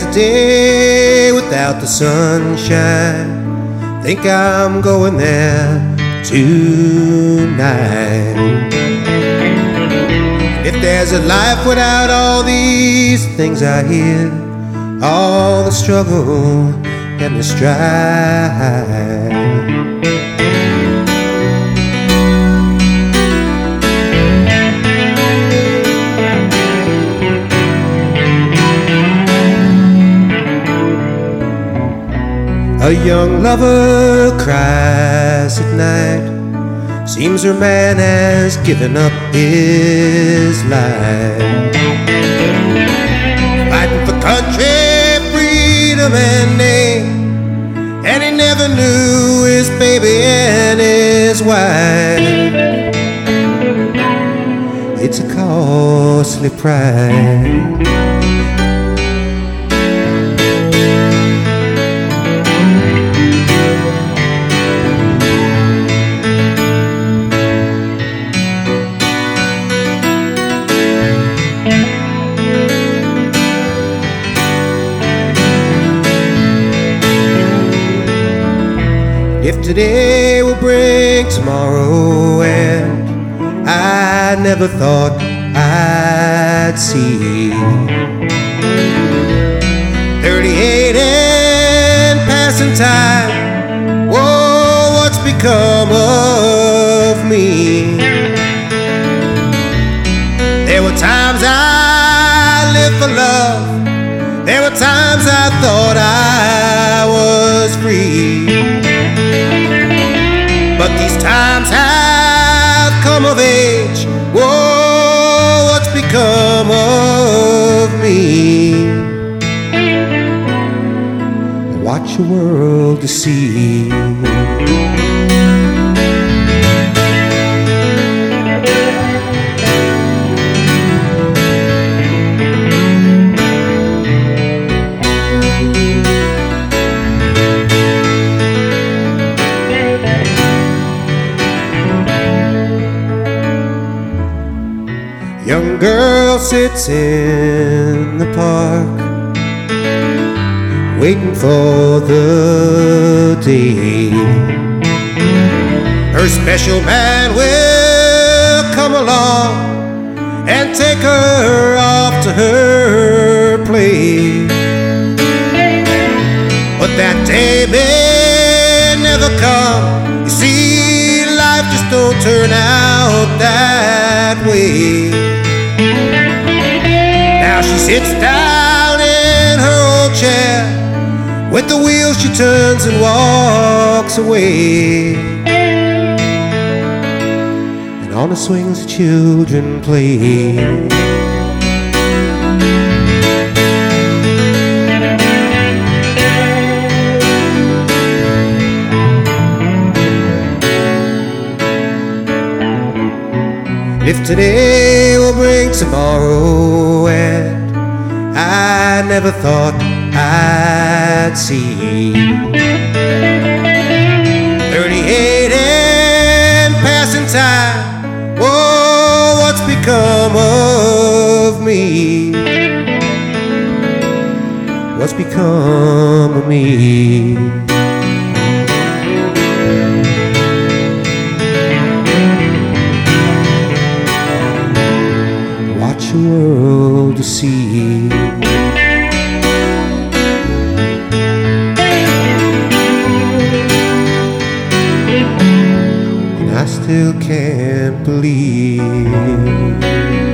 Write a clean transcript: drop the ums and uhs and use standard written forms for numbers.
a day without the sunshine, think I'm going there tonight. If there's a life without all these things I hear, all the struggle and the strife, a young lover cries at night, seems her man has given up his life, fighting for country, freedom and name, and he never knew his baby and his wife. It's a costly price. If today will bring tomorrow, and I never thought I'd see 38 and passing time, whoa, what's become of me? There were times I lived for love, there were times I thought I was free, but these times have come of age, whoa, what's become of me? I watch the world to see. Young girl sits in the park, waiting for the day her special man will come along and take her off to her place. But that day may never come. You see, life just don't turn out that way. Now she sits down in her old chair, with the wheel she turns and walks away, and on the swings the children play. If today will bring tomorrow, and I never thought I'd see 38 and passing time, oh, what's become of me? What's become of me? The world to see. And I still can't believe